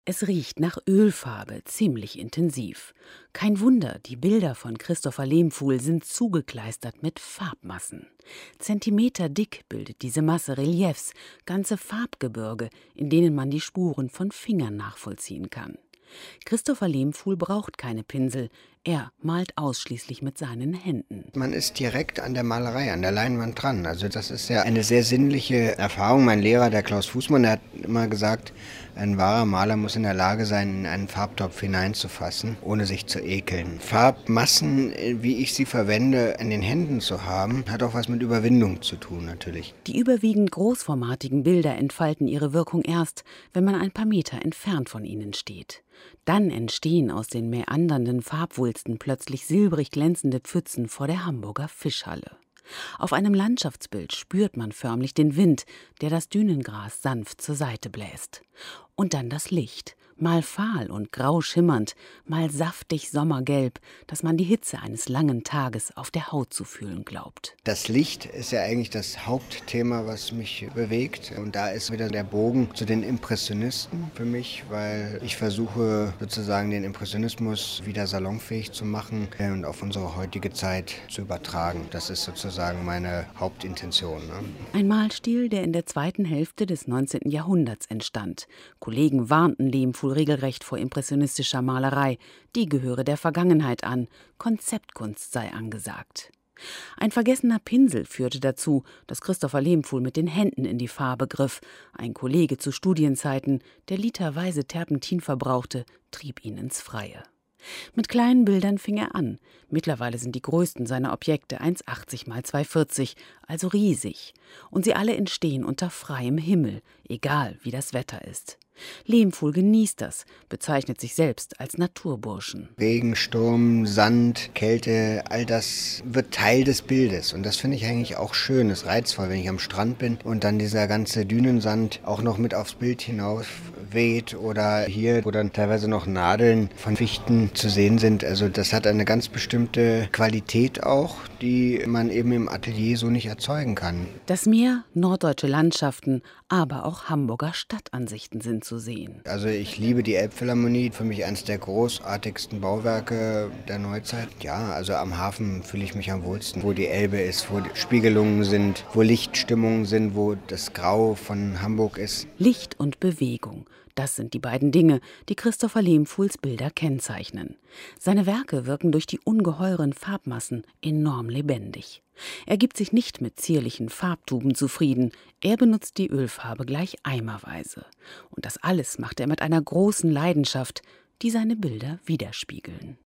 Es riecht nach Ölfarbe, ziemlich intensiv. Kein Wunder, die Bilder von Christopher Lehmkuhl sind zugekleistert mit Farbmassen. Zentimeter dick bildet diese Masse Reliefs, ganze Farbgebirge, in denen man die Spuren von Fingern nachvollziehen kann. Christopher Lehmkuhl braucht keine Pinsel, er malt ausschließlich mit seinen Händen. Man ist direkt an der Malerei, an der Leinwand dran. Also das ist ja eine sehr sinnliche Erfahrung. Mein Lehrer, der Klaus Fußmann, der hat immer gesagt, ein wahrer Maler muss in der Lage sein, in einen Farbtopf hineinzufassen, ohne sich zu ekeln. Farbmassen, wie ich sie verwende, in den Händen zu haben, hat auch was mit Überwindung zu tun natürlich. Die überwiegend großformatigen Bilder entfalten ihre Wirkung erst, wenn man ein paar Meter entfernt von ihnen steht. Dann entstehen aus den mäandernden Farbwulsten plötzlich silbrig glänzende Pfützen vor der Hamburger Fischhalle. Auf einem Landschaftsbild spürt man förmlich den Wind, der das Dünengras sanft zur Seite bläst. Und dann das Licht, mal fahl und grau schimmernd, mal saftig sommergelb, dass man die Hitze eines langen Tages auf der Haut zu fühlen glaubt. Das Licht ist ja eigentlich das Hauptthema, was mich bewegt. Und da ist wieder der Bogen zu den Impressionisten für mich, weil ich versuche sozusagen den Impressionismus wieder salonfähig zu machen und auf unsere heutige Zeit zu übertragen. Das ist sozusagen meine Hauptintention. Ein Malstil, der in der zweiten Hälfte des 19. Jahrhunderts entstand. Kollegen warnten Lehmkuhl regelrecht vor impressionistischer Malerei. Die gehöre der Vergangenheit an. Konzeptkunst sei angesagt. Ein vergessener Pinsel führte dazu, dass Christopher Lehmkuhl mit den Händen in die Farbe griff. Ein Kollege zu Studienzeiten, der literweise Terpentin verbrauchte, trieb ihn ins Freie. Mit kleinen Bildern fing er an. Mittlerweile sind die größten seiner Objekte 1,80 mal 2,40, also riesig. Und sie alle entstehen unter freiem Himmel, egal wie das Wetter ist. Lehmkuhl genießt das, bezeichnet sich selbst als Naturburschen. Regen, Sturm, Sand, Kälte, all das wird Teil des Bildes. Und das finde ich eigentlich auch schön, ist reizvoll, wenn ich am Strand bin und dann dieser ganze Dünensand auch noch mit aufs Bild hinaus weht oder hier, wo dann teilweise noch Nadeln von Fichten zu sehen sind. Also das hat eine ganz bestimmte Qualität auch, die man eben im Atelier so nicht erzeugen kann. Das Meer, norddeutsche Landschaften, aber auch Hamburger Stadtansichten sind zu sehen. Also ich liebe die Elbphilharmonie, für mich eines der großartigsten Bauwerke der Neuzeit. Ja, also am Hafen fühle ich mich am wohlsten, wo die Elbe ist, wo die Spiegelungen sind, wo Lichtstimmungen sind, wo das Grau von Hamburg ist. Licht und Bewegung, das sind die beiden Dinge, die Christopher Lehmkuhls Bilder kennzeichnen. Seine Werke wirken durch die ungeheuren Farbmassen enorm lebendig. Er gibt sich nicht mit zierlichen Farbtuben zufrieden, er benutzt die Ölfarbe gleich eimerweise. Und das alles macht er mit einer großen Leidenschaft, die seine Bilder widerspiegeln.